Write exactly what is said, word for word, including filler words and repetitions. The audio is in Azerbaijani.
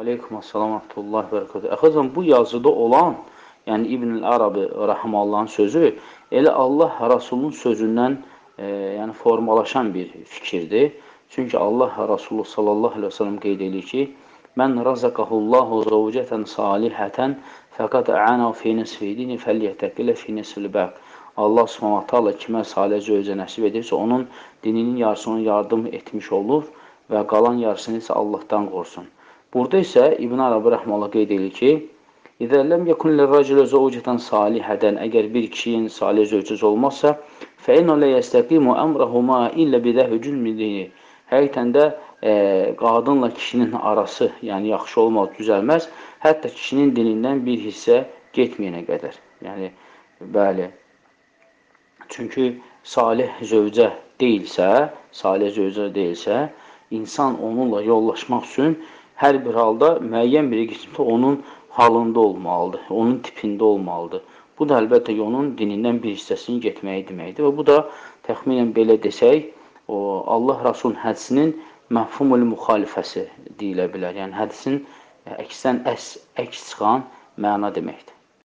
Aleykum assalam və rahmetullahi və bərəkatuhu. Əxəzəm, bu yazıda olan, yəni İbn-i Arabi rəhməhəllahın sözü, elə Allah Rasulun sözündən e, yəni formalaşan bir fikirdir. Çünki Allah Rasulü sallallahu aleyhi və səlləm qeyd edir ki, mən razaqahullahu zəvcətən salihətən fəqət a'anahu fi nisfi dini fəliyyətəqilə fi nisfil bəq. Allah subhanahu ta'ala kimə salih zövcə nəsib edirsə, onun dininin yarısını yardım etmiş olur və qalan yarısını isə Allahdan qorsun. Burada isə İbn Arabi rəhməhullah qeyd edir ki, İzə ləm yekun lirracülə zəvcətən salihədən, əgər bir kişinin salih zövcəsi olmazsa, fəinə lə yəstəqimu əmrəhuma illə bidəhü cülmidini. Həqiqətən də e, qadınla kişinin arası, yəni yaxşı olmaq düzəlməz, hətta kişinin dinindən bir hissə getməyənə qədər. Yəni, bəli. Çünki salih zövcə deyilsə, salih zövcə deyilsə, insan onunla yollaşmaq üçün hər bir halda müəyyən bir qismdə onun halında olmalıdır, onun tipində olmalıdır. Bu da əlbəttə ki, onun dinindən bir hissəsinin getməyi deməkdir. Və bu da təxminən belə desək, o Allah Rasulun hədisinin məfhumul müxalifəsi deyilə bilər. Yəni, hədisin əksdən əks, əks çıxan məna deməkdir.